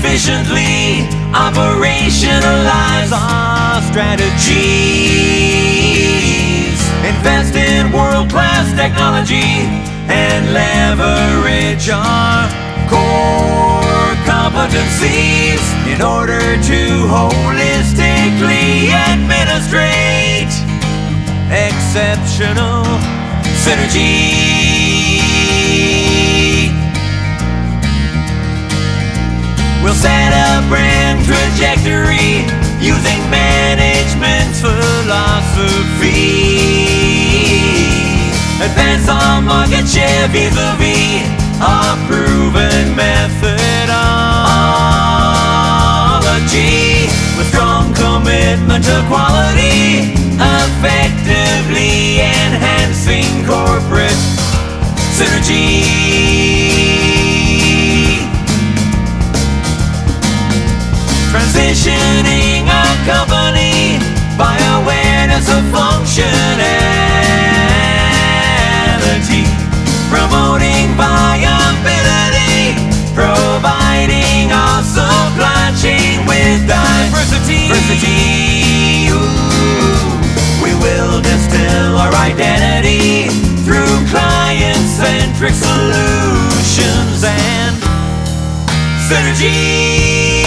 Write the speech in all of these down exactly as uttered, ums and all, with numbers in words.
efficiently operationalize our strategies. Invest in world-class technology and leverage our core competencies in order to holistically administrate exceptional synergy. We'll set a brand trajectory using management's philosophy. Advance our market share vis-a-vis our proven methodology. With strong commitment to quality, effectively enhancing corporate synergy. Transitioning a company by awareness of functionality, promoting viability, providing our supply chain with diversity. diversity. Ooh. We will distill our identity through client-centric solutions and synergy.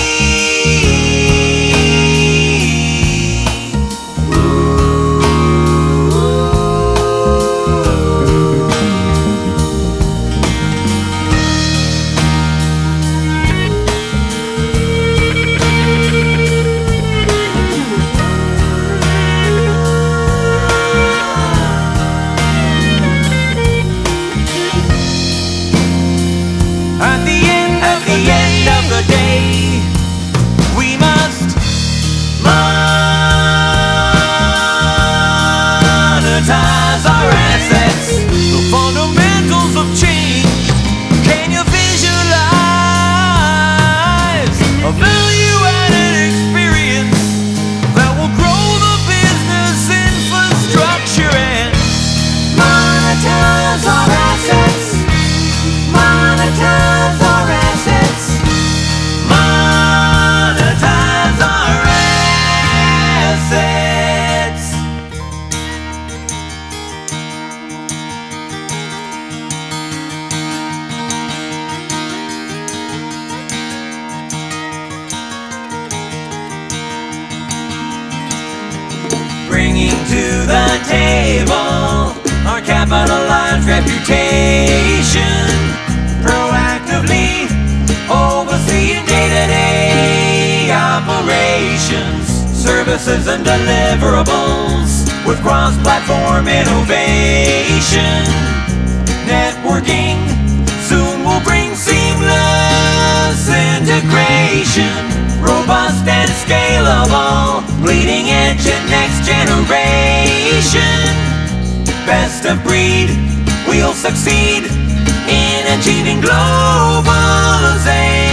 At the end, at the end of the day, we must monetize our assets. The fundamentals of change. Can you visualize a value-added experience that will grow the business infrastructure and monetize our assets? Monetize our assets. Monetize our assets. Bringing to the table our capitalized reputation, proactively overseeing day-to-day operations, services and deliverables with cross-platform innovation. Networking soon will bring seamless integration, robust and scalable, bleeding edge and next generation. Best of breed, we'll succeed in achieving globalization.